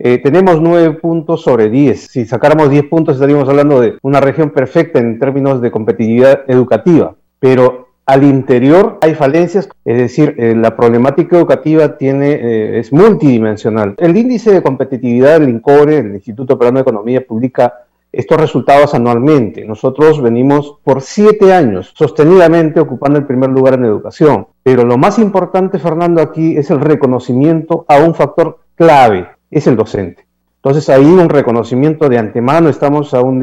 tenemos 9 puntos sobre 10. Si sacáramos 10 puntos estaríamos hablando de una región perfecta en términos de competitividad educativa, pero al interior hay falencias, es decir, la problemática educativa es multidimensional. El índice de competitividad del INCORE, el Instituto Peruano de Economía, publica estos resultados anualmente. Nosotros venimos por 7 años sostenidamente ocupando el primer lugar en educación, pero lo más importante, Fernando, aquí es el reconocimiento a un factor clave, es el docente. Entonces ahí un reconocimiento de antemano, estamos a un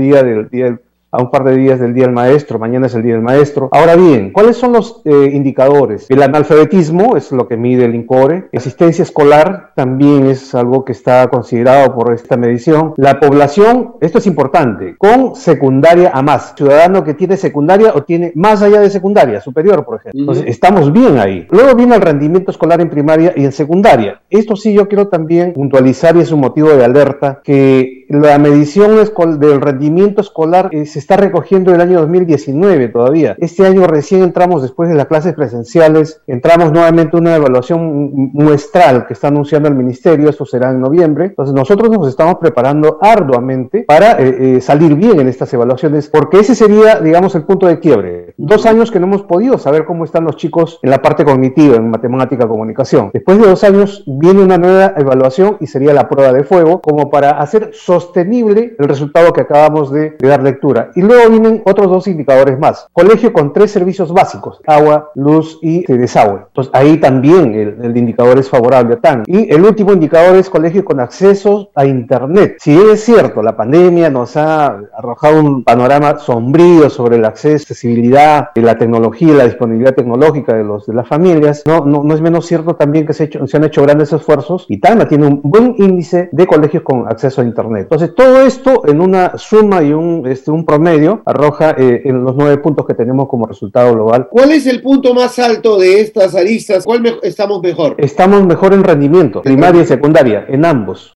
par de días del Día del Maestro, mañana es el Día del Maestro. Ahora bien, ¿cuáles son los indicadores? El analfabetismo es lo que mide el INCORE, la asistencia escolar también es algo que está considerado por esta medición. La población, esto es importante, con secundaria a más, ciudadano que tiene secundaria o tiene más allá de secundaria, superior, por ejemplo. Entonces, estamos bien ahí. Luego viene el rendimiento escolar en primaria y en secundaria. Esto sí yo quiero también puntualizar y es un motivo de alerta, que la medición del rendimiento escolar se está recogiendo el año 2019 todavía. Este año recién entramos, después de las clases presenciales, entramos nuevamente una evaluación muestral que está anunciando el Ministerio, esto será en noviembre. Entonces nosotros nos estamos preparando arduamente para salir bien en estas evaluaciones, porque ese sería, digamos, el punto de quiebre. 2 años que no hemos podido saber cómo están los chicos en la parte cognitiva, en matemática, comunicación. Después de 2 años viene una nueva evaluación y sería la prueba de fuego, como para hacer sostenible el resultado que acabamos de dar lectura. Y luego vienen otros 2 indicadores más. Colegio con 3 servicios básicos, agua, luz y desagüe. Entonces ahí también el indicador es favorable a TAN. Y el último indicador es colegio con acceso a internet. Si bien es cierto, la pandemia nos ha arrojado un panorama sombrío sobre el acceso, accesibilidad, la tecnología, la disponibilidad tecnológica de las familias, no es menos cierto también que se han hecho grandes esfuerzos y TAN tiene un buen índice de colegios con acceso a internet. Entonces todo esto en una suma y un promedio arroja en los 9 puntos que tenemos como resultado global. ¿Cuál es el punto más alto de estas aristas? ¿Cuál estamos mejor? Estamos mejor en rendimiento, primaria y secundaria, en ambos.